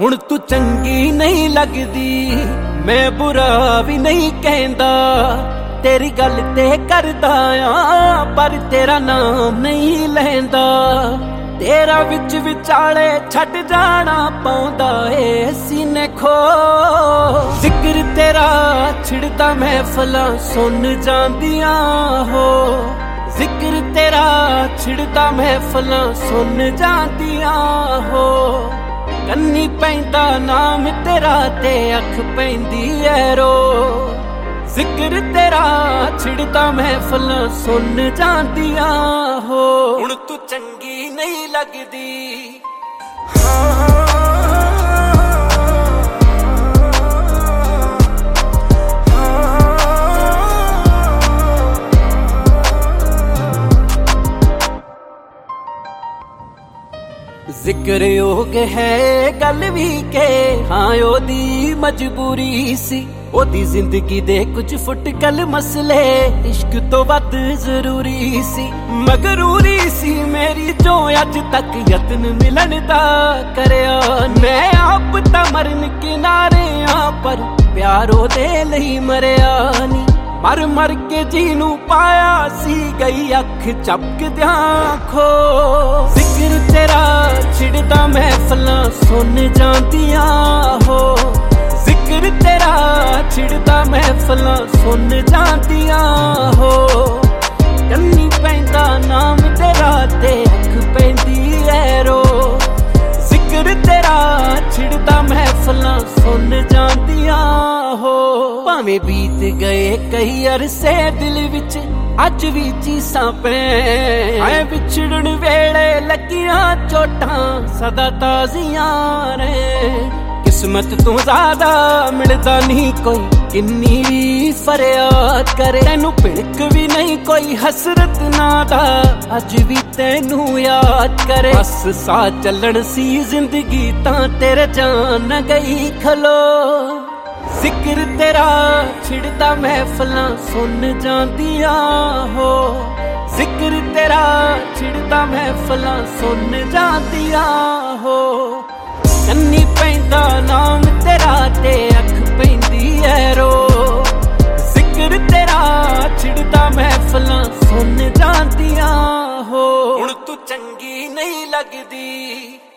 हुण तू चंगी नहीं लगदी, मैं बुरा भी नहीं कहंदा। तेरी गल ते करदा आ पर तेरा नाम नहीं लैंदा। तेरा विच विचाले छट जाना पाउंदा ए सीने खो। जिक्र तेरा छिड़दा महफिलां सुन जांदियां हो। जिक्र तेरा छिड़दा महफिलां सुन जांदियां हो। कन्नी पैंदा नाम तेरा ते अख पैंदी ऐ रो। जिक्र तेरा छिड़दा महफिलां सुन जांदियां हो। हुण तू चंगी नहीं लगदी। जिक्र योग है गल भी के हाँ ओदी मजबूरी सी। ओदी जिंदगी दे कुछ फुटकल मसले इश्क तो वध जरूरी सी। मगरूरी सी मेरी जो अज तक यत्न मिलन दा करया। मैं आप ता मरन किनारे आ पर प्यारो दे लई मरया नी। मर मर के जीनू पाया सी गई अख चपक दियां खो। जिक्र तेरा छिड़दा महफिलां सुन जांदियां हो। जिक्र तेरा छिड़दा महफिलां सुन जांदियां हो। कन्नी पैंदा नाम तेरा ते अख पैंदी ऐ रो। जिक्र तेरा छिड़दा महफिलां सुन जांदियां हो। भावें बीत गए कई अरसे दिल विच अज भी चीसां पै। विछड़न वेले लगियां चोटां सदा ताजियां ने। किस्मत तो ज्यादा मिलदा नहीं कोई किन्नी भी फरियाद करे। तैनू भिड़क भी नहीं कोई हसरत ना दा अज भी तैनू याद करे। बस सा चलन सी जिंदगी तां तेरे जान न गई खलो। जिक्र तेरा छिड़दा महफिलां सुन जांदियां हो। जिक्र तेरा छिड़दा महफिलां सुन जांदियां हो। कन्नी पैंदा नाम तेरा ते अख पैंदी ऐ रो। जिक्र तेरा छिड़दा महफिलां सुन जांदियां हो। हुण तू चंगी नहीं लगदी।